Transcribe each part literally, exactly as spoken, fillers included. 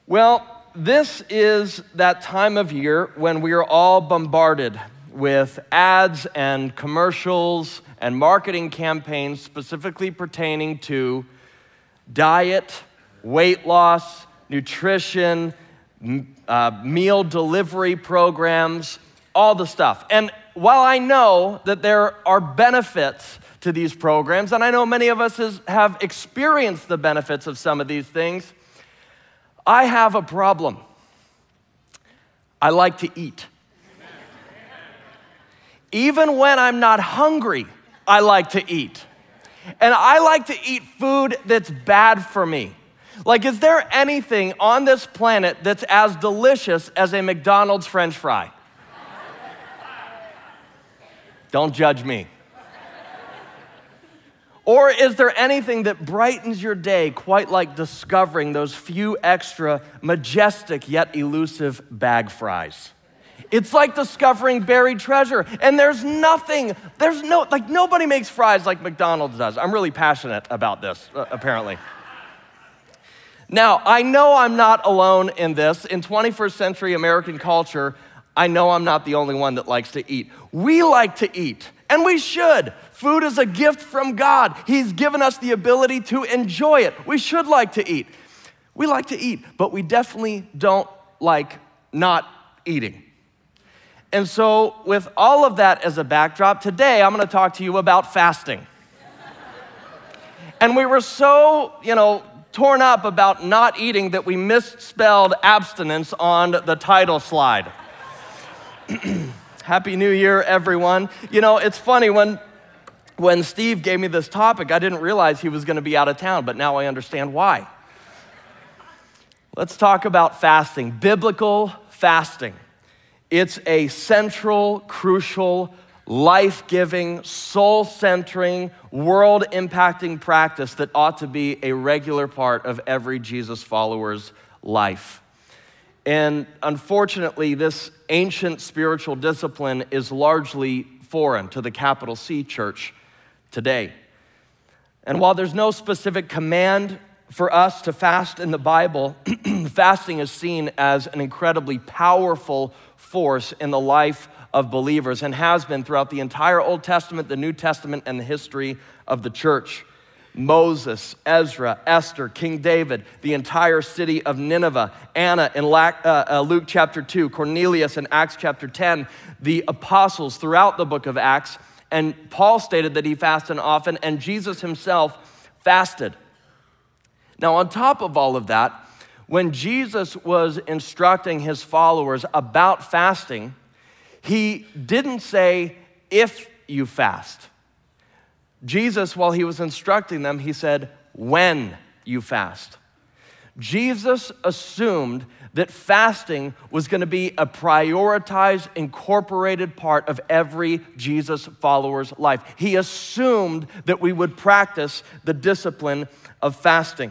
Well, this is that time of year when we are all bombarded with ads and commercials and marketing campaigns specifically pertaining to diet, weight loss, nutrition, uh, meal delivery programs, all the stuff. And while I know that there are benefits to these programs, and I know many of us has, have experienced the benefits of some of these things, I have a problem. I like to eat. Even when I'm not hungry, I like to eat. And I like to eat food that's bad for me. Like, is there anything on this planet that's as delicious as a McDonald's French fry? Don't judge me. Or is there anything that brightens your day quite like discovering those few extra majestic yet elusive bag fries? It's like discovering buried treasure. And there's nothing, there's no, like nobody makes fries like McDonald's does. I'm really passionate about this, uh, apparently. Now, I know I'm not alone in this. In twenty-first century American culture, I know I'm not the only one that likes to eat. We like to eat, and we should. Food is a gift from God. He's given us the ability to enjoy it. We should like to eat. We like to eat, but we definitely don't like not eating. And so with all of that as a backdrop, today I'm gonna talk to you about fasting. And we were so, you know, torn up about not eating that we misspelled abstinence on the title slide. Happy New Year, everyone. You know, it's funny, when When Steve gave me this topic, I didn't realize he was gonna be out of town, but now I understand why. Let's talk about fasting, biblical fasting. It's a central, crucial, life-giving, soul-centering, world-impacting practice that ought to be a regular part of every Jesus follower's life. And unfortunately, this ancient spiritual discipline is largely foreign to the capital C church today. And while there's no specific command for us to fast in the Bible, fasting is seen as an incredibly powerful force in the life of believers and has been throughout the entire Old Testament, the New Testament, and the history of the church. Moses, Ezra, Esther, King David, the entire city of Nineveh, Anna in Luke chapter two, Cornelius in Acts chapter ten, the apostles throughout the book of Acts, and Paul stated that he fasted often, and Jesus himself fasted. Now, on top of all of that, when Jesus was instructing his followers about fasting, he didn't say, if you fast. Jesus, while he was instructing them, he said, when you fast. Jesus assumed that fasting was gonna be a prioritized, incorporated part of every Jesus follower's life. He assumed that we would practice the discipline of fasting.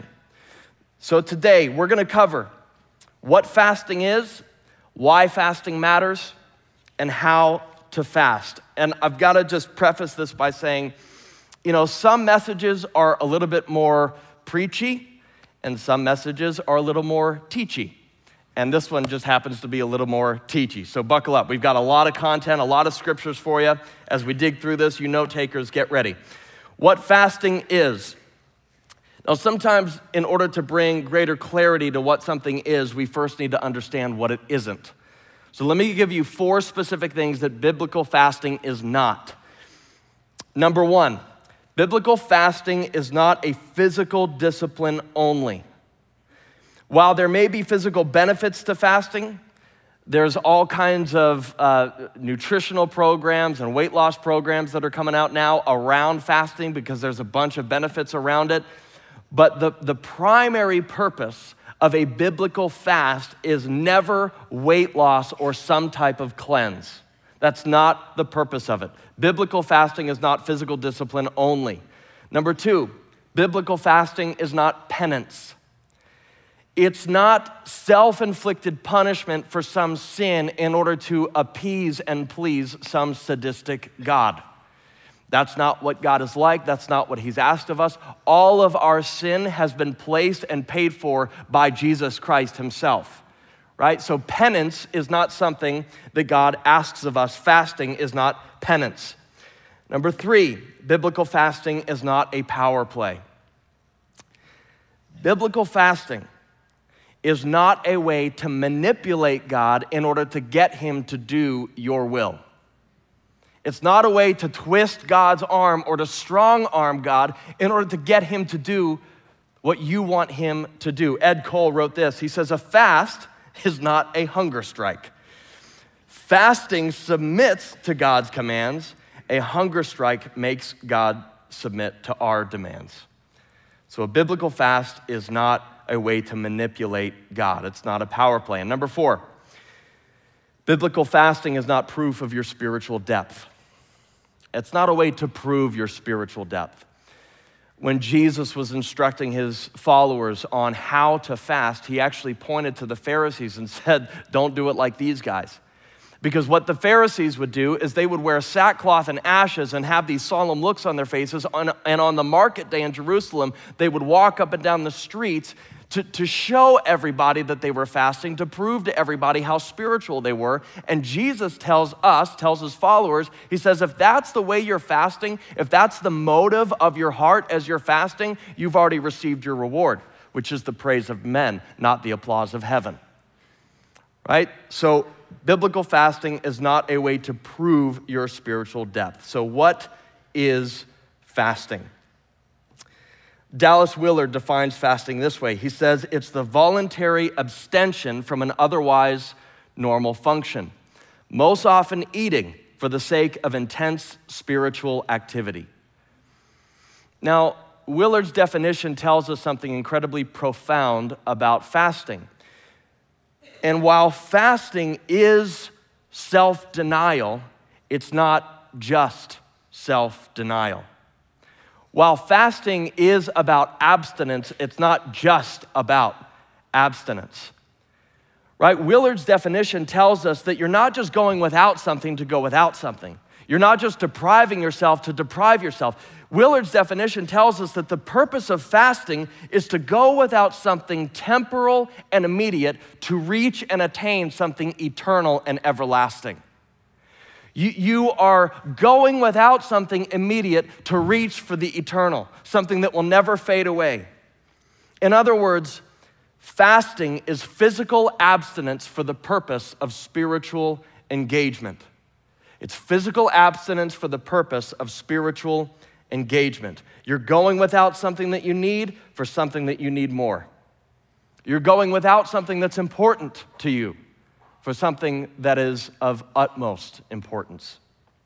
So today, we're gonna cover what fasting is, why fasting matters, and how to fast. And I've gotta just preface this by saying, you know, some messages are a little bit more preachy, and some messages are a little more teachy. And this one just happens to be a little more teachy. So buckle up. We've got a lot of content, a lot of scriptures for you. As we dig through this, you note takers, get ready. What fasting is. Now, sometimes in order to bring greater clarity to what something is, we first need to understand what it isn't. So let me give you four specific things that biblical fasting is not. Number one, biblical fasting is not a physical discipline only. While there may be physical benefits to fasting, there's all kinds of uh, nutritional programs and weight loss programs that are coming out now around fasting because there's a bunch of benefits around it. But the, the primary purpose of a biblical fast is never weight loss or some type of cleanse. That's not the purpose of it. Biblical fasting is not physical discipline only. Number two, biblical fasting is not penance. It's not self-inflicted punishment for some sin in order to appease and please some sadistic God. That's not what God is like. That's not what he's asked of us. All of our sin has been placed and paid for by Jesus Christ himself, right? So penance is not something that God asks of us. Fasting is not penance. Number three, biblical fasting is not a power play. Biblical fasting is not a way to manipulate God in order to get him to do your will. It's not a way to twist God's arm or to strong arm God in order to get him to do what you want him to do. Ed Cole wrote this. He says, a fast is not a hunger strike. Fasting submits to God's commands. A hunger strike makes God submit to our demands. So a biblical fast is not a way to manipulate God. It's not a power play. And number four, biblical fasting is not proof of your spiritual depth. It's not a way to prove your spiritual depth. When Jesus was instructing his followers on how to fast, he actually pointed to the Pharisees and said, don't do it like these guys. Because what the Pharisees would do is they would wear sackcloth and ashes and have these solemn looks on their faces. And on the market day in Jerusalem, they would walk up and down the streets to, to show everybody that they were fasting, to prove to everybody how spiritual they were. And Jesus tells us, tells his followers, he says, if that's the way you're fasting, if that's the motive of your heart as you're fasting, you've already received your reward, which is the praise of men, not the applause of heaven. Right? So biblical fasting is not a way to prove your spiritual depth. So what is fasting? Dallas Willard defines fasting this way. He says it's the voluntary abstention from an otherwise normal function, most often eating for the sake of intense spiritual activity. Now, Willard's definition tells us something incredibly profound about fasting. And while fasting is self-denial, it's not just self-denial. While fasting is about abstinence, it's not just about abstinence, right? Willard's definition tells us that you're not just going without something to go without something. You're not just depriving yourself to deprive yourself. Willard's definition tells us that the purpose of fasting is to go without something temporal and immediate to reach and attain something eternal and everlasting. You, you are going without something immediate to reach for the eternal, something that will never fade away. In other words, fasting is physical abstinence for the purpose of spiritual engagement. It's physical abstinence for the purpose of spiritual engagement. You're going without something that you need for something that you need more. You're going without something that's important to you for something that is of utmost importance.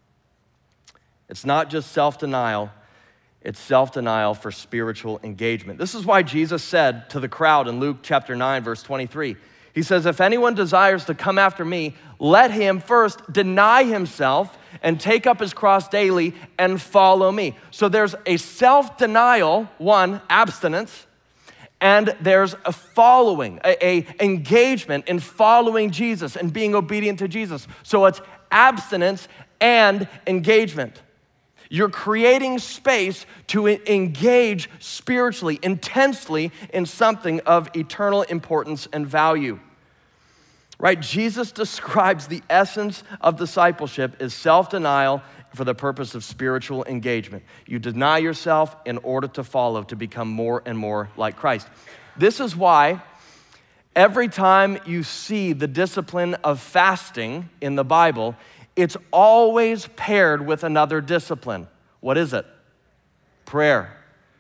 It's not just self-denial, it's self-denial for spiritual engagement. This is why Jesus said to the crowd in Luke chapter nine, verse twenty-three, he says, if anyone desires to come after me, let him first deny himself and take up his cross daily and follow me. So there's a self-denial, one, abstinence, and there's a following, a, a engagement in following Jesus and being obedient to Jesus. So it's abstinence and engagement. You're creating space to engage spiritually, intensely in something of eternal importance and value. Right? Jesus describes the essence of discipleship as self-denial for the purpose of spiritual engagement. You deny yourself in order to follow, to become more and more like Christ. This is why every time you see the discipline of fasting in the Bible, it's always paired with another discipline. What is it? Prayer.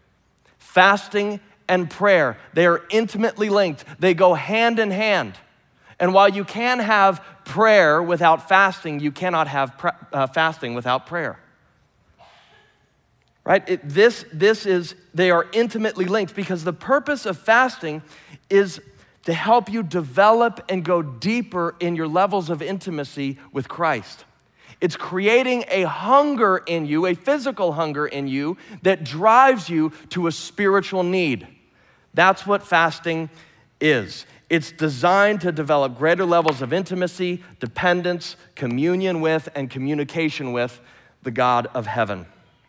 Fasting and prayer, they are intimately linked. They go hand in hand. And while you can have prayer without fasting, you cannot have pre- uh, fasting without prayer. Right? It, this, this is, they are intimately linked because the purpose of fasting is to help you develop and go deeper in your levels of intimacy with Christ. It's creating a hunger in you, a physical hunger in you that drives you to a spiritual need. That's what fasting is. It's designed to develop greater levels of intimacy, dependence, communion with, and communication with the God of heaven.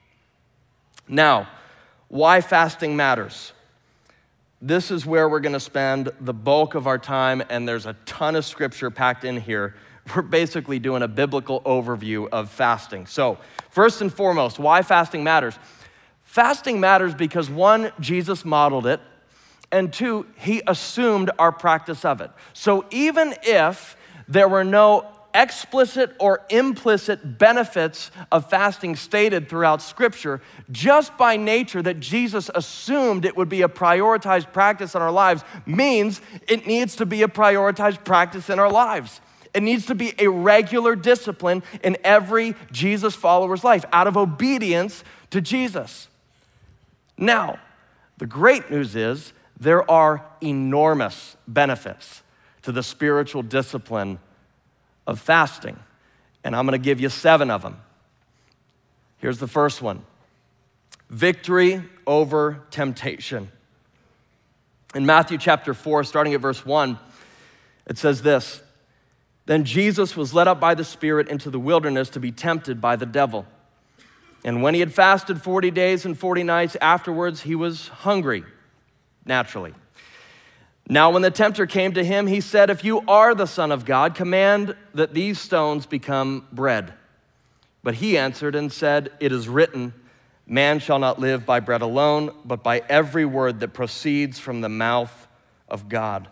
Now, why fasting matters. This is where we're gonna spend the bulk of our time, and there's a ton of scripture packed in here. We're basically doing a biblical overview of fasting. So, first and foremost, why fasting matters. Fasting matters because one, Jesus modeled it, and two, he assumed our practice of it. So even if there were no explicit or implicit benefits of fasting stated throughout Scripture, just by nature that Jesus assumed it would be a prioritized practice in our lives means it needs to be a prioritized practice in our lives. It needs to be a regular discipline in every Jesus follower's life out of obedience to Jesus. Now, the great news is there are enormous benefits to the spiritual discipline of fasting, and I'm gonna give you seven of them. Here's the first one: victory over temptation. In Matthew chapter four, starting at verse one, it says this: Then Jesus was led up by the Spirit into the wilderness to be tempted by the devil. And when he had fasted forty days and forty nights, afterwards he was hungry, naturally. Now when the tempter came to him, he said, If you are the Son of God, command that these stones become bread. But he answered and said, It is written, Man shall not live by bread alone, but by every word that proceeds from the mouth of God.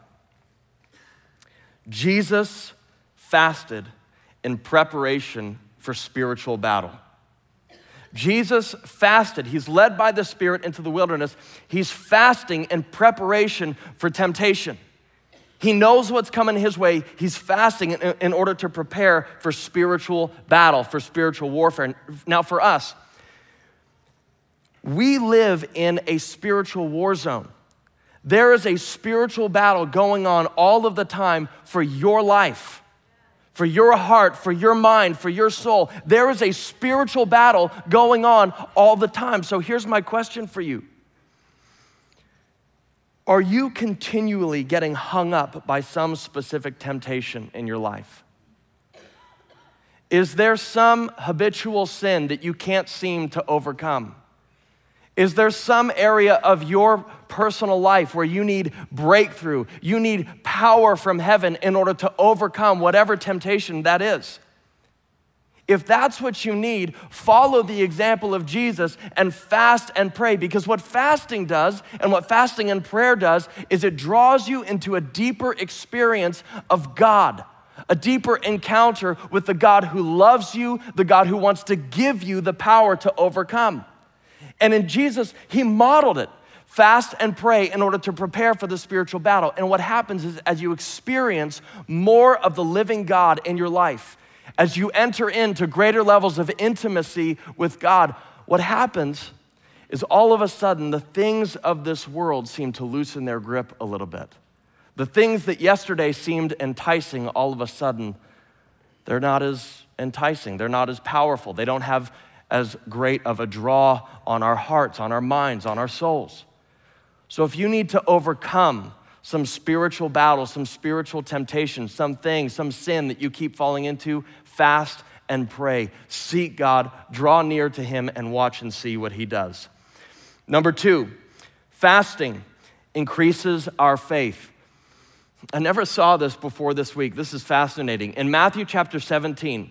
Jesus fasted in preparation for spiritual battle. Jesus fasted. He's led by the Spirit into the wilderness. He's fasting in preparation for temptation. He knows what's coming his way. He's fasting in, in order to prepare for spiritual battle, for spiritual warfare. Now for us, we live in a spiritual war zone. There is a spiritual battle going on all of the time for your life, for your heart, for your mind, for your soul. There is a spiritual battle going on all the time. So here's my question for you. Are you continually getting hung up by some specific temptation in your life? Is there some habitual sin that you can't seem to overcome? Is there some area of your personal life where you need breakthrough, you need power from heaven in order to overcome whatever temptation that is? If that's what you need, follow the example of Jesus and fast and pray, because what fasting does and what fasting and prayer does is it draws you into a deeper experience of God, a deeper encounter with the God who loves you, the God who wants to give you the power to overcome. And in Jesus, he modeled it. Fast and pray in order to prepare for the spiritual battle. And what happens is as you experience more of the living God in your life, as you enter into greater levels of intimacy with God, what happens is all of a sudden the things of this world seem to loosen their grip a little bit. The things that yesterday seemed enticing, all of a sudden, they're not as enticing. They're not as powerful. They don't have as great of a draw on our hearts, on our minds, on our souls. So if you need to overcome some spiritual battles, some spiritual temptations, some things, some sin that you keep falling into, fast and pray. Seek God, draw near to him, and watch and see what he does. Number two, fasting increases our faith. I never saw this before this week. This is fascinating. In Matthew chapter seventeen,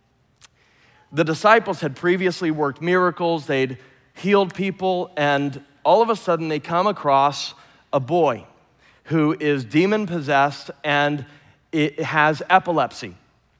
the disciples had previously worked miracles, they'd healed people, and all of a sudden they come across a boy who is demon-possessed and it has epilepsy.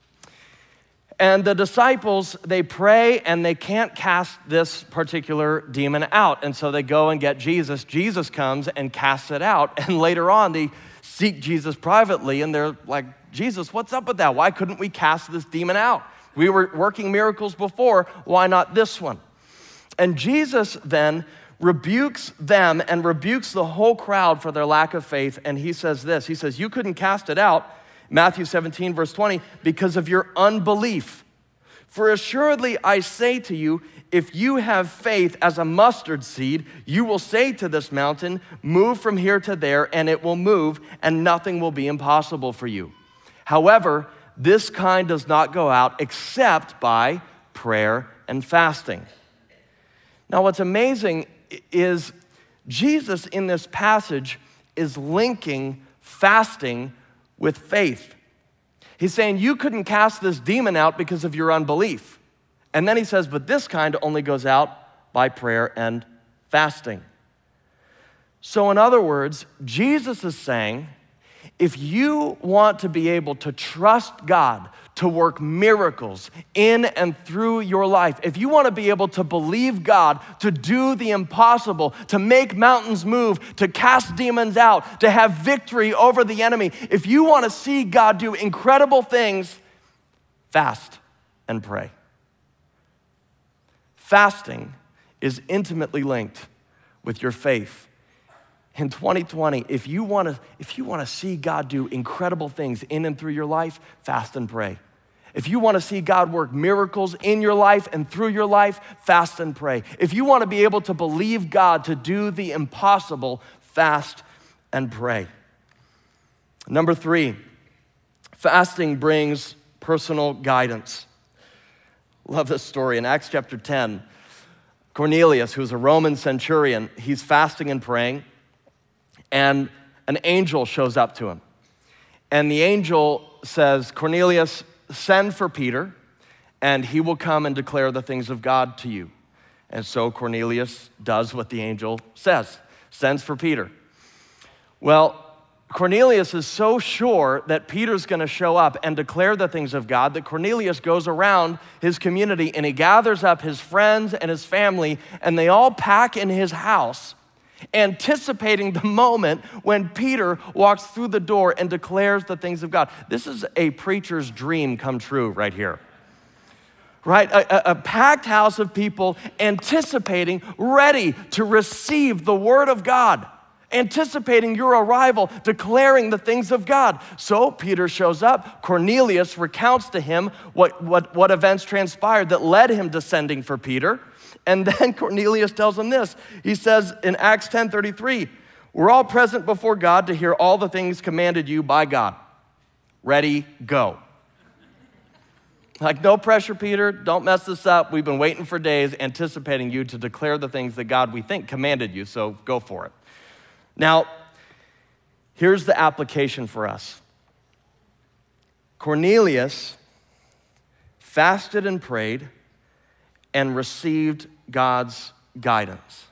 And the disciples, they pray and they can't cast this particular demon out. And so they go and get Jesus. Jesus comes and casts it out. And later on, they seek Jesus privately and they're like, Jesus, what's up with that? Why couldn't we cast this demon out? We were working miracles before, why not this one? And Jesus then rebukes them and rebukes the whole crowd for their lack of faith. And he says this, he says, you couldn't cast it out, Matthew seventeen, verse twenty, because of your unbelief. For assuredly I say to you, if you have faith as a mustard seed, you will say to this mountain, move from here to there, and it will move, and nothing will be impossible for you. However, this kind does not go out except by prayer and fasting. Now, what's amazing is Jesus in this passage is linking fasting with faith. He's saying you couldn't cast this demon out because of your unbelief. And then he says, but this kind only goes out by prayer and fasting. So in other words, Jesus is saying, if you want to be able to trust God to work miracles in and through your life, if you want to be able to believe God to do the impossible, to make mountains move, to cast demons out, to have victory over the enemy, if you want to see God do incredible things, fast and pray. Fasting is intimately linked with your faith. In twenty twenty, if you want to if you want to see God do incredible things in and through your life, fast and pray. If you want to see God work miracles in your life and through your life, fast and pray. If you want to be able to believe God to do the impossible, fast and pray. Number three, fasting brings personal guidance. Love this story. In Acts chapter ten, Cornelius, who's a Roman centurion, he's fasting and praying, and an angel shows up to him. And the angel says, Cornelius, send for Peter, and he will come and declare the things of God to you. And so Cornelius does what the angel says, sends for Peter. Well, Cornelius is so sure that Peter's gonna show up and declare the things of God that Cornelius goes around his community and he gathers up his friends and his family, and they all pack in his house, anticipating the moment when Peter walks through the door and declares the things of God. This is a preacher's dream come true right here. Right? A, a, a packed house of people anticipating, ready to receive the word of God, anticipating your arrival, declaring the things of God. So Peter shows up. Cornelius recounts to him what, what, what events transpired that led him to sending for Peter. And then Cornelius tells him this. He says in Acts ten thirty-three, we're all present before God to hear all the things commanded you by God. Ready, go. Like, no pressure, Peter. Don't mess this up. We've been waiting for days, anticipating you to declare the things that God, we think, commanded you, so go for it. Now, here's the application for us. Cornelius fasted and prayed and received God's guidance.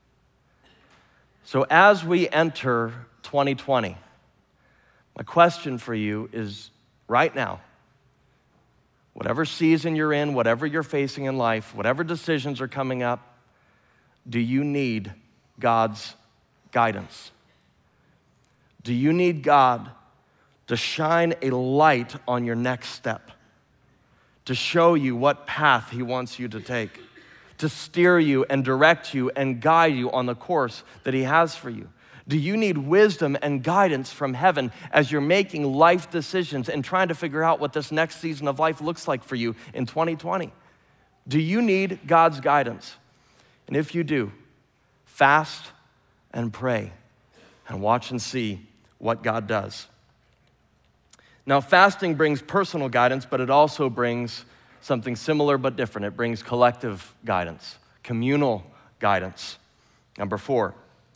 So as we enter twenty twenty, my question for you is right now, whatever season you're in, whatever you're facing in life, whatever decisions are coming up, do you need God's guidance? Do you need God to shine a light on your next step, to show you what path he wants you to take, to steer you and direct you and guide you on the course that he has for you? Do you need wisdom and guidance from heaven as you're making life decisions and trying to figure out what this next season of life looks like for you in twenty twenty? Do you need God's guidance? And if you do, fast and pray and watch and see what God does. Now, fasting brings personal guidance, but it also brings something similar but different. It brings collective guidance, communal guidance. Number four,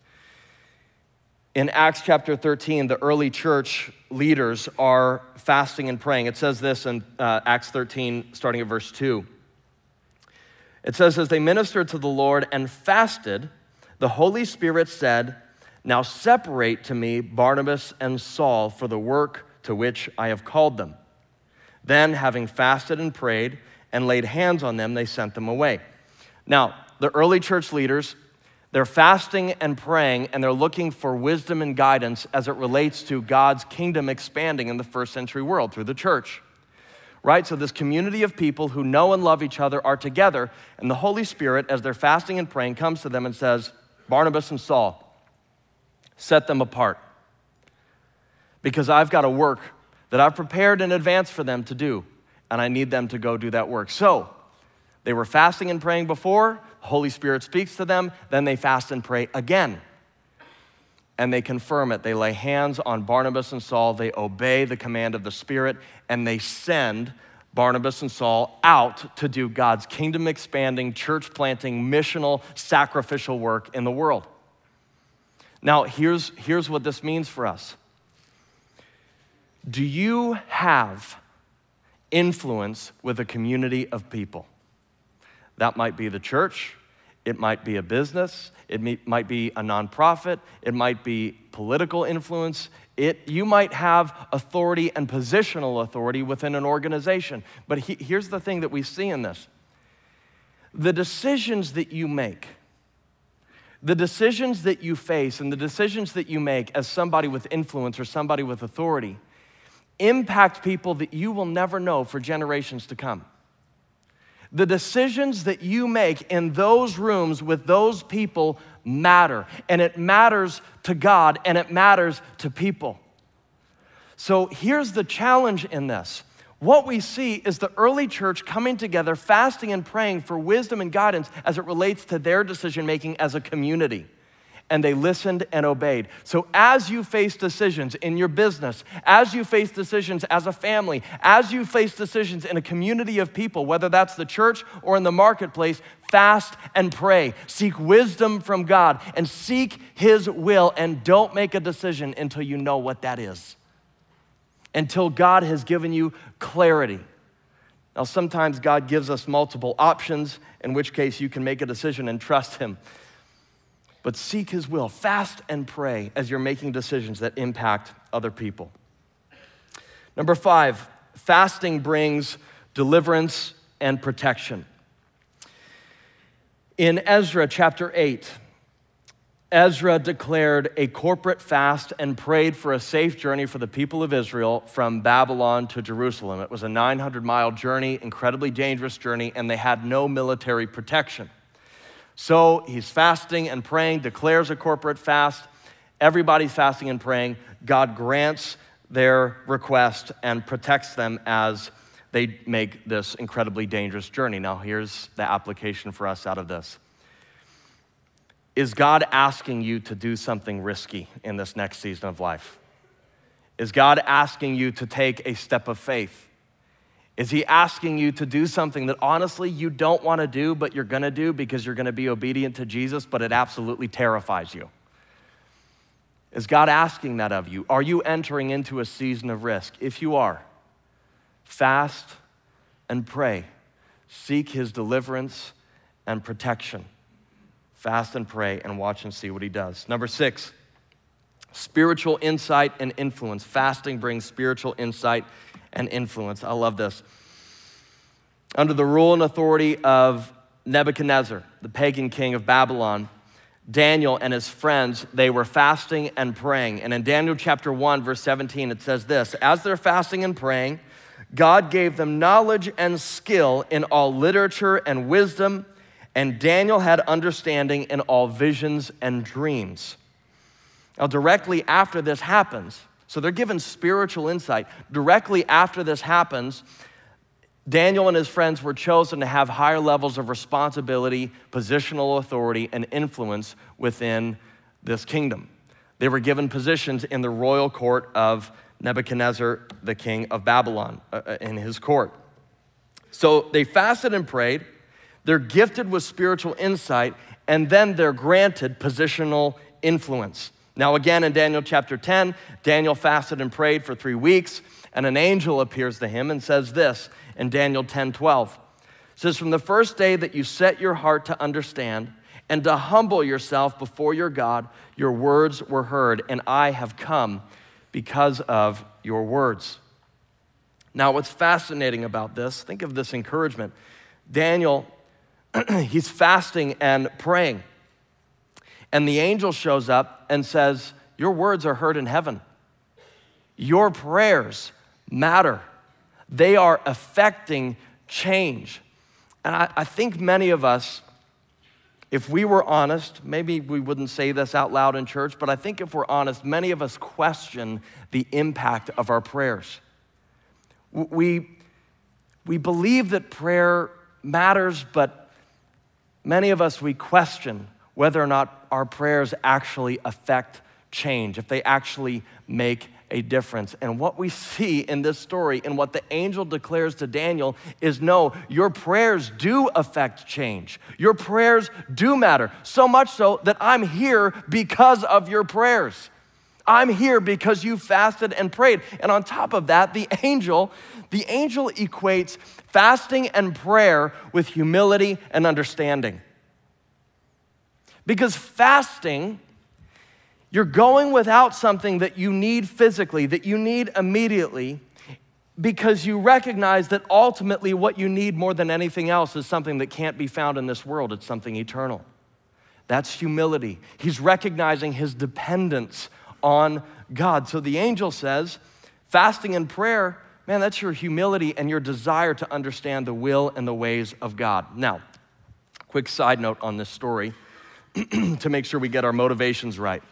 in Acts chapter thirteen, the early church leaders are fasting and praying. It says this in uh, Acts thirteen, starting at verse two. It says, as they ministered to the Lord and fasted, the Holy Spirit said, now separate to me Barnabas and Saul for the work to which I have called them. Then, having fasted and prayed and laid hands on them, they sent them away. Now, the early church leaders, they're fasting and praying, and they're looking for wisdom and guidance as it relates to God's kingdom expanding in the first century world through the church, right? So this community of people who know and love each other are together, and the Holy Spirit, as they're fasting and praying, comes to them and says, Barnabas and Saul, set them apart, because I've got a work that I've prepared in advance for them to do, and I need them to go do that work. So they were fasting and praying before, the Holy Spirit speaks to them, then they fast and pray again. And they confirm it. They lay hands on Barnabas and Saul, they obey the command of the Spirit, and they send Barnabas and Saul out to do God's kingdom expanding, church planting, missional, sacrificial work in the world. Now, here's, here's what this means for us. Do you have influence with a community of people? That might be the church, it might be a business, it may, might be a nonprofit, it might be political influence. It, you might have authority and positional authority within an organization. But he, here's the thing that we see in this. The decisions that you make, the decisions that you face and the decisions that you make as somebody with influence or somebody with authority impact people that you will never know for generations to come. The decisions that you make in those rooms with those people matter, and it matters to God, and it matters to people. So here's the challenge in this. What we see is the early church coming together, fasting and praying for wisdom and guidance as it relates to their decision-making as a community. And they listened and obeyed. So as you face decisions in your business, as you face decisions as a family, as you face decisions in a community of people, whether that's the church or in the marketplace, fast and pray. Seek wisdom from God and seek His will, and don't make a decision until you know what that is. Until God has given you clarity. Now, sometimes God gives us multiple options, in which case you can make a decision and trust Him. But seek His will, fast and pray as you're making decisions that impact other people. Number five, fasting brings deliverance and protection. In Ezra chapter eight, Ezra declared a corporate fast and prayed for a safe journey for the people of Israel from Babylon to Jerusalem. It was a nine hundred mile journey, incredibly dangerous journey, and they had no military protection. So he's fasting and praying, declares a corporate fast. Everybody's fasting and praying. God grants their request and protects them as they make this incredibly dangerous journey. Now, here's the application for us out of this. Is God asking you to do something risky in this next season of life? Is God asking you to take a step of faith? Is He asking you to do something that honestly you don't want to do, but you're going to do because you're going to be obedient to Jesus, but it absolutely terrifies you? Is God asking that of you? Are you entering into a season of risk? If you are, fast and pray. Seek His deliverance and protection. Fast and pray and watch and see what He does. Number six, spiritual insight and influence. Fasting brings spiritual insight and influence. I love this. Under the rule and authority of Nebuchadnezzar, the pagan king of Babylon, Daniel and his friends, they were fasting and praying. And in Daniel chapter one, verse seventeen, it says this: as they're fasting and praying, God gave them knowledge and skill in all literature and wisdom, and Daniel had understanding in all visions and dreams. Now, directly after this happens, so they're given spiritual insight. Directly after this happens, Daniel and his friends were chosen to have higher levels of responsibility, positional authority, and influence within this kingdom. They were given positions in the royal court of Nebuchadnezzar, the king of Babylon, uh, in his court. So they fasted and prayed. They're gifted with spiritual insight, and then they're granted positional influence. Now again, in Daniel chapter ten, Daniel fasted and prayed for three weeks, and an angel appears to him and says this in Daniel ten twelve. It says, from the first day that you set your heart to understand and to humble yourself before your God, your words were heard, and I have come because of your words. Now, what's fascinating about this, think of this encouragement. Daniel, he's fasting and praying. And the angel shows up and says, your words are heard in heaven. Your prayers matter. They are affecting change. And I, I think many of us, if we were honest, maybe we wouldn't say this out loud in church, but I think if we're honest, many of us question the impact of our prayers. We, we believe that prayer matters, but many of us, we question whether or not our prayers actually affect change, if they actually make a difference. And what we see in this story and what the angel declares to Daniel is, no, your prayers do affect change. Your prayers do matter, so much so that I'm here because of your prayers. I'm here because you fasted and prayed. And on top of that, the angel, the angel equates fasting and prayer with humility and understanding. Because fasting, you're going without something that you need physically, that you need immediately, because you recognize that ultimately what you need more than anything else is something that can't be found in this world. It's something eternal. That's humility. He's recognizing his dependence on God. So the angel says, fasting and prayer, man, that's your humility and your desire to understand the will and the ways of God. Now, quick side note on this story to make sure we get our motivations right.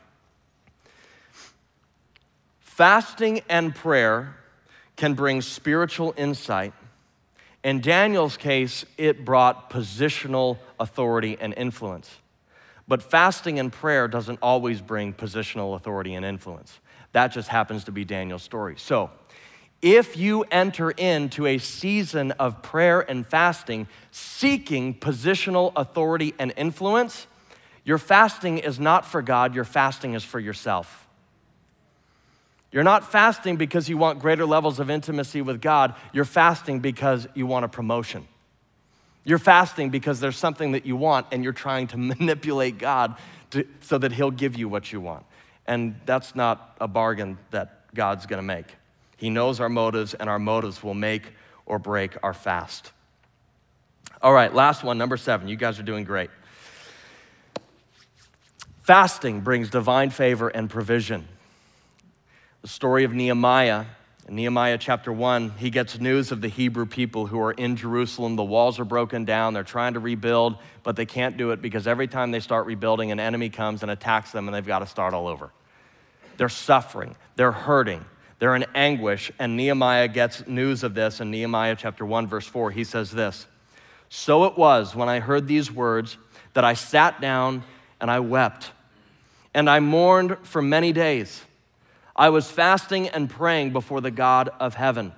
Fasting and prayer can bring spiritual insight. In Daniel's case, it brought positional authority and influence. But fasting and prayer doesn't always bring positional authority and influence. That just happens to be Daniel's story. So, if you enter into a season of prayer and fasting seeking positional authority and influence, your fasting is not for God, your fasting is for yourself. You're not fasting because you want greater levels of intimacy with God. You're fasting because you want a promotion. You're fasting because there's something that you want and you're trying to manipulate God to, so that he'll give you what you want. And that's not a bargain that God's gonna make. He knows our motives, and our motives will make or break our fast. All right, last one, number seven. You guys are doing great. Fasting brings divine favor and provision. The story of Nehemiah, in Nehemiah chapter one, he gets news of the Hebrew people who are in Jerusalem. The walls are broken down. They're trying to rebuild, but they can't do it because every time they start rebuilding, an enemy comes and attacks them, and they've got to start all over. They're suffering. They're hurting. They're in anguish, and Nehemiah gets news of this. In Nehemiah chapter one, verse four, he says this, "So it was when I heard these words that I sat down and I wept, and I mourned for many days. I was fasting and praying before the God of heaven."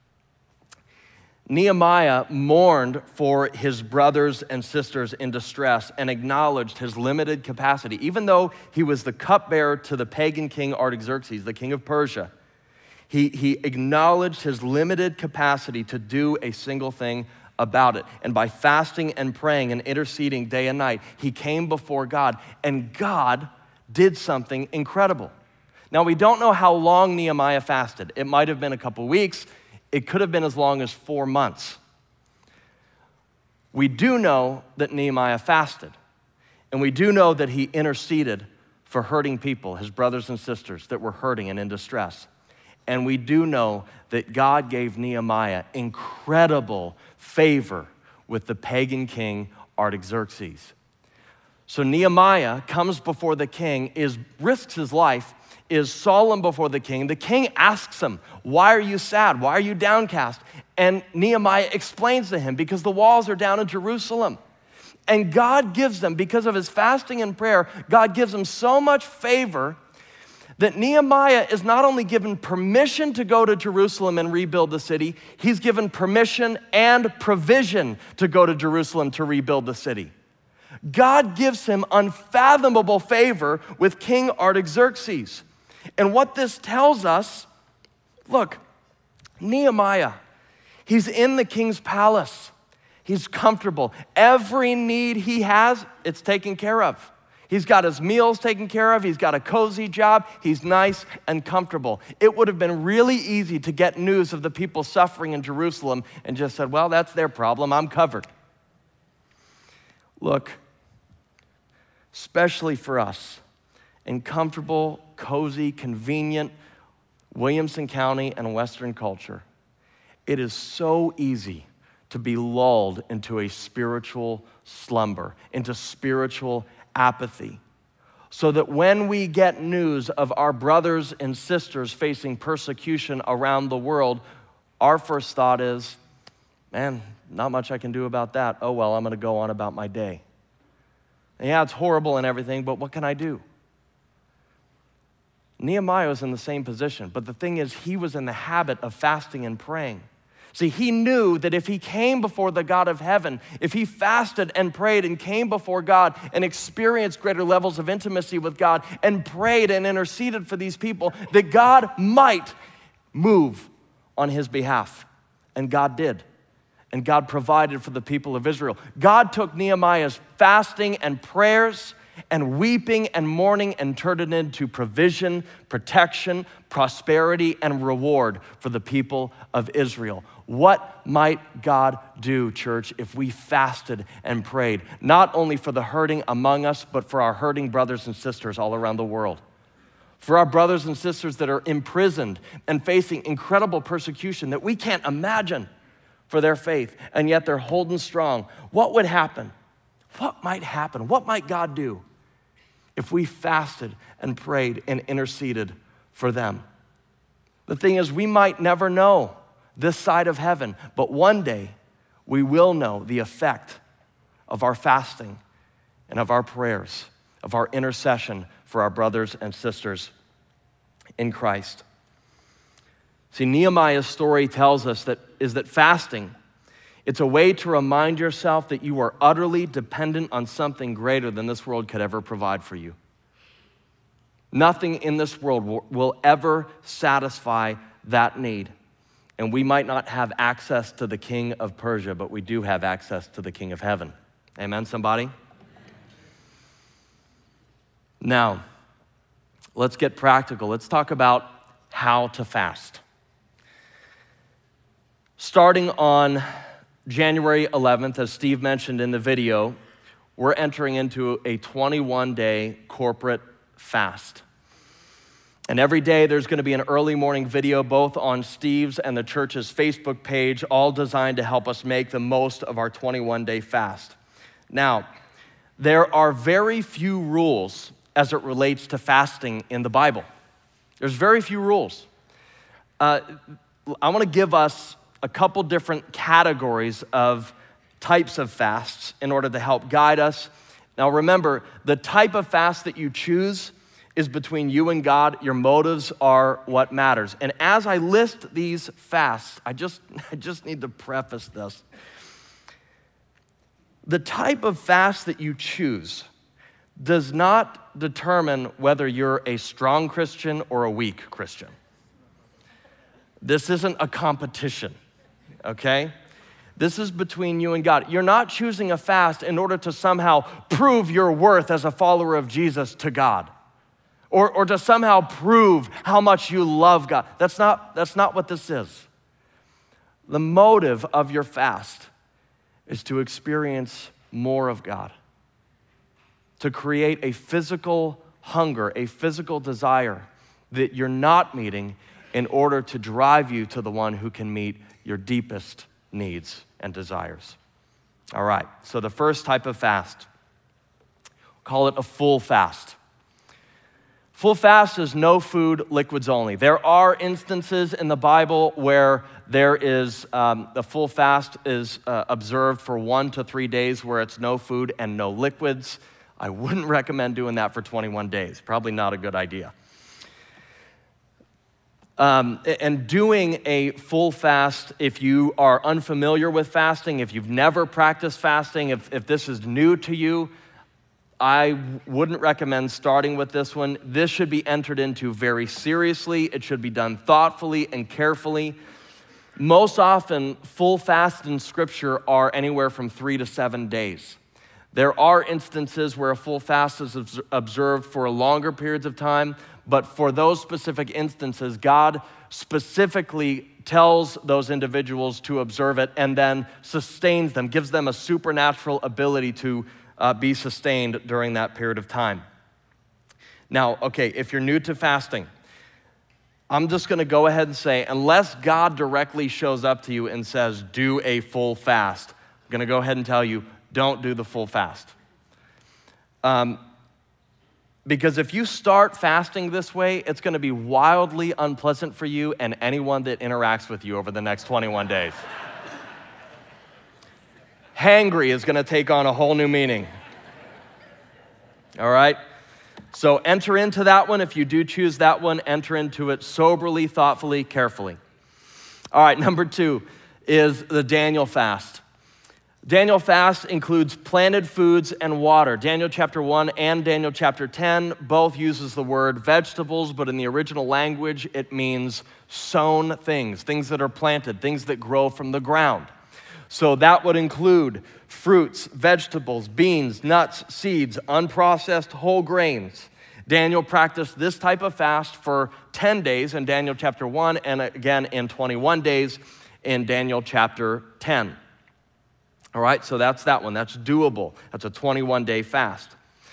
Nehemiah mourned for his brothers and sisters in distress and acknowledged his limited capacity. Even though he was the cupbearer to the pagan king Artaxerxes, the king of Persia, he, he acknowledged his limited capacity to do a single thing about it. And by fasting and praying and interceding day and night, he came before God, and God did something incredible. Now, we don't know how long Nehemiah fasted. It might have been a couple weeks. It could have been as long as four months. We do know that Nehemiah fasted, and we do know that he interceded for hurting people, his brothers and sisters that were hurting and in distress. And we do know that God gave Nehemiah incredible favor with the pagan king Artaxerxes. So Nehemiah comes before the king, is risks his life, is solemn before the king. The king asks him, "Why are you sad? Why are you downcast?" And Nehemiah explains to him, because the walls are down in Jerusalem. And God gives them, because of his fasting and prayer, God gives him so much favor that Nehemiah is not only given permission to go to Jerusalem and rebuild the city, he's given permission and provision to go to Jerusalem to rebuild the city. God gives him unfathomable favor with King Artaxerxes. And what this tells us, look, Nehemiah, he's in the king's palace. He's comfortable. Every need he has, it's taken care of. He's got his meals taken care of. He's got a cozy job. He's nice and comfortable. It would have been really easy to get news of the people suffering in Jerusalem and just said, well, that's their problem. I'm covered. Look, especially for us, in comfortable, cozy, convenient Williamson County and Western culture, it is so easy to be lulled into a spiritual slumber, into spiritual apathy, so that when we get news of our brothers and sisters facing persecution around the world, our first thought is, man, not much I can do about that. Oh, well, I'm going to go on about my day. And yeah, it's horrible and everything, but what can I do? Nehemiah was in the same position, but the thing is, he was in the habit of fasting and praying. See, he knew that if he came before the God of heaven, if he fasted and prayed and came before God and experienced greater levels of intimacy with God and prayed and interceded for these people, that God might move on his behalf. And God did. And God provided for the people of Israel. God took Nehemiah's fasting and prayers and weeping and mourning and turned it into provision, protection, prosperity, and reward for the people of Israel. What might God do, church, if we fasted and prayed, not only for the hurting among us, but for our hurting brothers and sisters all around the world? For our brothers and sisters that are imprisoned and facing incredible persecution that we can't imagine for their faith, and yet they're holding strong. What would happen? What might happen? What might God do if we fasted and prayed and interceded for them? The thing is, we might never know this side of heaven, but one day we will know the effect of our fasting and of our prayers, of our intercession for our brothers and sisters in Christ. See, Nehemiah's story tells us that is that fasting, it's a way to remind yourself that you are utterly dependent on something greater than this world could ever provide for you. Nothing in this world will, will ever satisfy that need. And we might not have access to the king of Persia, but we do have access to the king of heaven. Amen, somebody? Now, let's get practical. Let's talk about how to fast. Starting on January eleventh, as Steve mentioned in the video, we're entering into a twenty-one day corporate fast. And every day there's going to be an early morning video both on Steve's and the church's Facebook page, all designed to help us make the most of our twenty-one day fast. Now, there are very few rules as it relates to fasting in the Bible. There's very few rules. Uh, I want to give us a couple different categories of types of fasts in order to help guide us. Now remember, the type of fast that you choose is between you and God. Your motives are what matters. And as I list these fasts, I just, I just need to preface this. The type of fast that you choose does not determine whether you're a strong Christian or a weak Christian. This isn't a competition, okay? This is between you and God. You're not choosing a fast in order to somehow prove your worth as a follower of Jesus to God. Or, or to somehow prove how much you love God. That's not, that's not what this is. The motive of your fast is to experience more of God, to create a physical hunger, a physical desire that you're not meeting in order to drive you to the one who can meet your deepest needs and desires. All right, so the first type of fast, call it a full fast. Full fast is no food, liquids only. There are instances in the Bible where there is, um, the full fast is uh, observed for one to three days where it's no food and no liquids. I wouldn't recommend doing that for twenty-one days. Probably not a good idea. Um, and doing a full fast, if you are unfamiliar with fasting, if you've never practiced fasting, if, if this is new to you, I wouldn't recommend starting with this one. This should be entered into very seriously. It should be done thoughtfully and carefully. Most often, full fasts in Scripture are anywhere from three to seven days. There are instances where a full fast is observed for longer periods of time, but for those specific instances, God specifically tells those individuals to observe it and then sustains them, gives them a supernatural ability to Uh, be sustained during that period of time. Now, okay, if you're new to fasting, I'm just gonna go ahead and say, unless God directly shows up to you and says, do a full fast, I'm gonna go ahead and tell you, don't do the full fast. Um, because if you start fasting this way, it's gonna be wildly unpleasant for you and anyone that interacts with you over the next twenty-one days. Hangry is gonna take on a whole new meaning. All right? So enter into that one. If you do choose that one, enter into it soberly, thoughtfully, carefully. All right, number two is the Daniel fast. Daniel fast includes planted foods and water. Daniel chapter one and Daniel chapter ten both uses the word vegetables, but in the original language, it means sown things, things that are planted, things that grow from the ground. So that would include fruits, vegetables, beans, nuts, seeds, unprocessed whole grains. Daniel practiced this type of fast for ten days in Daniel chapter one, and again in twenty-one days in Daniel chapter ten. All right, so that's that one. That's doable. That's a twenty-one day fast.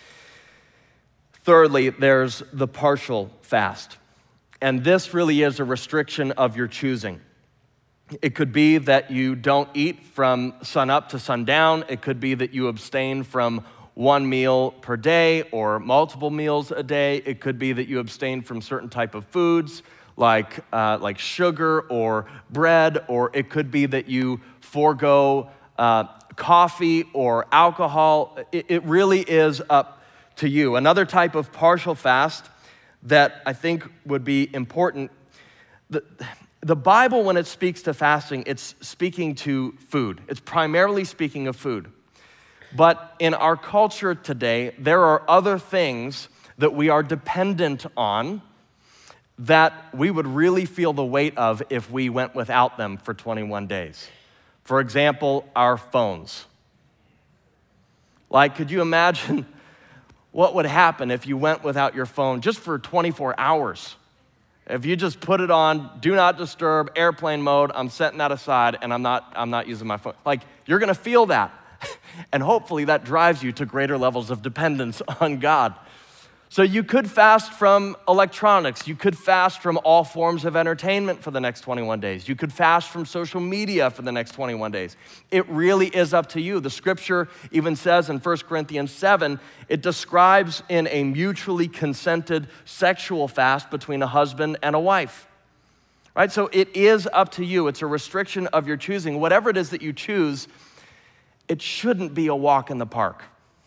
Thirdly, there's the partial fast. And this really is a restriction of your choosing. It could be that you don't eat from sun up to sundown. It could be that you abstain from one meal per day or multiple meals a day. It could be that you abstain from certain type of foods like, uh, like sugar or bread, or it could be that you forego Uh, coffee or alcohol. It, it really is up to you. Another type of partial fast that I think would be important, the, the Bible, when it speaks to fasting, it's speaking to food. It's primarily speaking of food. But in our culture today, there are other things that we are dependent on that we would really feel the weight of if we went without them for twenty-one days. For example, our phones. Like, could you imagine what would happen if you went without your phone just for twenty-four hours? If you just put it on, do not disturb, airplane mode, I'm setting that aside and I'm not, I'm not using my phone. Like, you're gonna feel that. And hopefully that drives you to greater levels of dependence on God. So you could fast from electronics. You could fast from all forms of entertainment for the next twenty-one days. You could fast from social media for the next twenty-one days. It really is up to you. The scripture even says in First Corinthians seven, it describes in a mutually consented sexual fast between a husband and a wife. Right? So it is up to you. It's a restriction of your choosing. Whatever it is that you choose, it shouldn't be a walk in the park.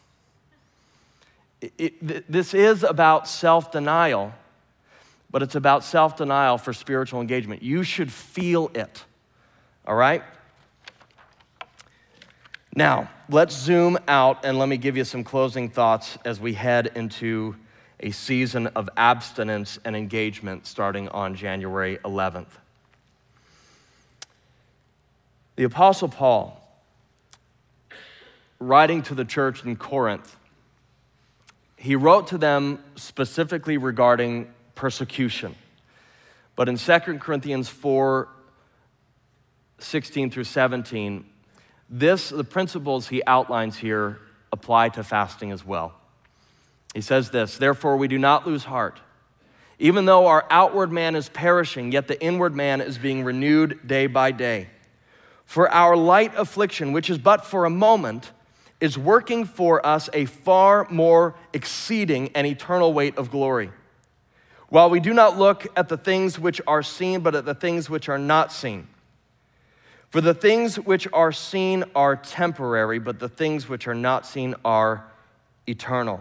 It, it, this is about self-denial, but it's about self-denial for spiritual engagement. You should feel it, all right? Now, let's zoom out and let me give you some closing thoughts as we head into a season of abstinence and engagement starting on January eleventh. The Apostle Paul, writing to the church in Corinth, he wrote to them specifically regarding persecution. But in Second Corinthians four, sixteen through seventeen, this, the principles he outlines here apply to fasting as well. He says this, "Therefore we do not lose heart. Even though our outward man is perishing, yet the inward man is being renewed day by day. For our light affliction, which is but for a moment, is working for us a far more exceeding and eternal weight of glory. While we do not look at the things which are seen, but at the things which are not seen. For the things which are seen are temporary, but the things which are not seen are eternal."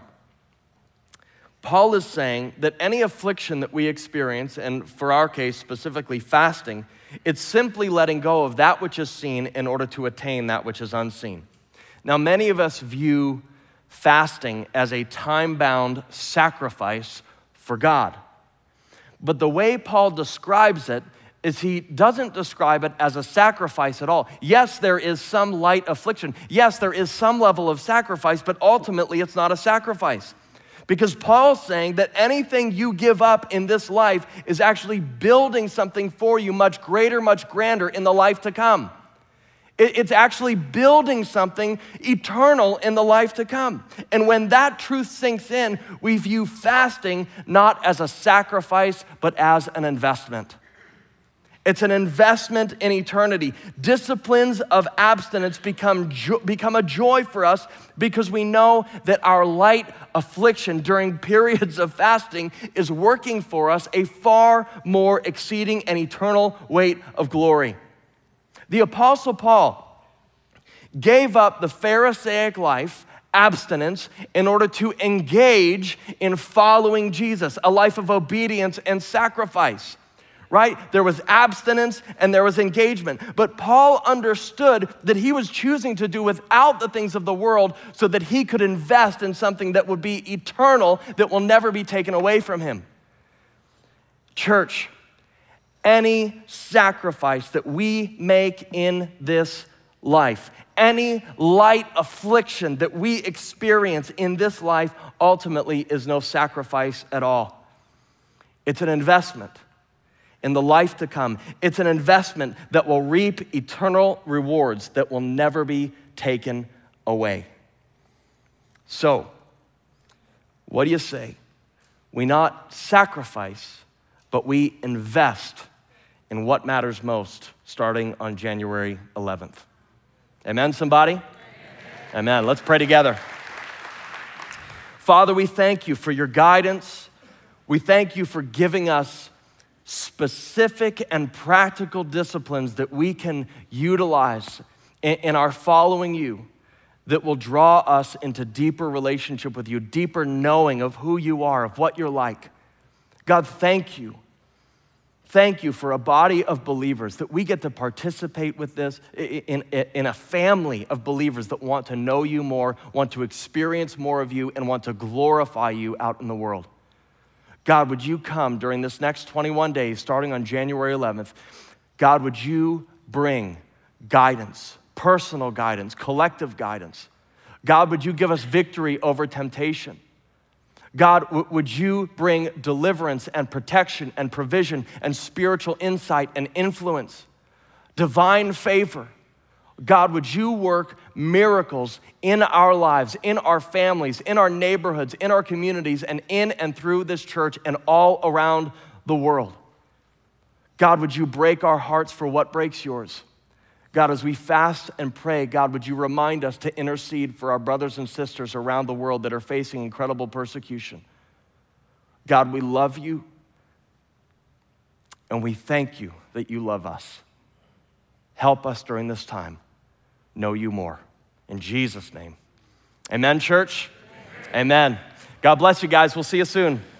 Paul is saying that any affliction that we experience, and for our case specifically fasting, it's simply letting go of that which is seen in order to attain that which is unseen. Now, many of us view fasting as a time-bound sacrifice for God. But the way Paul describes it is he doesn't describe it as a sacrifice at all. Yes, there is some light affliction. Yes, there is some level of sacrifice, but ultimately it's not a sacrifice. Because Paul's saying that anything you give up in this life is actually building something for you much greater, much grander in the life to come. It's actually building something eternal in the life to come. And when that truth sinks in, we view fasting not as a sacrifice, but as an investment. It's an investment in eternity. Disciplines of abstinence become, jo- become a joy for us because we know that our light affliction during periods of fasting is working for us a far more exceeding and eternal weight of glory. The Apostle Paul gave up the Pharisaic life abstinence in order to engage in following Jesus, a life of obedience and sacrifice, right? There was abstinence and there was engagement. But Paul understood that he was choosing to do without the things of the world so that he could invest in something that would be eternal, that will never be taken away from him. Church, any sacrifice that we make in this life, any light affliction that we experience in this life ultimately is no sacrifice at all. It's an investment in the life to come. It's an investment that will reap eternal rewards that will never be taken away. So, what do you say? We not sacrifice, but we invest in what matters most starting on January eleventh. Amen, somebody? Amen. Amen. Let's pray together. Father, we thank you for your guidance. We thank you for giving us specific and practical disciplines that we can utilize in, in our following you that will draw us into deeper relationship with you, deeper knowing of who you are, of what you're like. God, thank you. Thank you for a body of believers that we get to participate with this in, in, in a family of believers that want to know you more, want to experience more of you, and want to glorify you out in the world. God, would you come during this next twenty-one days, starting on January eleventh, God, would you bring guidance, personal guidance, collective guidance. God, would you give us victory over temptation? God, w- would you bring deliverance and protection and provision and spiritual insight and influence, divine favor? God, would you work miracles in our lives, in our families, in our neighborhoods, in our communities, and in and through this church and all around the world? God, would you break our hearts for what breaks yours? God, as we fast and pray, God, would you remind us to intercede for our brothers and sisters around the world that are facing incredible persecution? God, we love you, and we thank you that you love us. Help us during this time know you more. In Jesus' name. Amen, church? Amen. Amen. God bless you guys. We'll see you soon.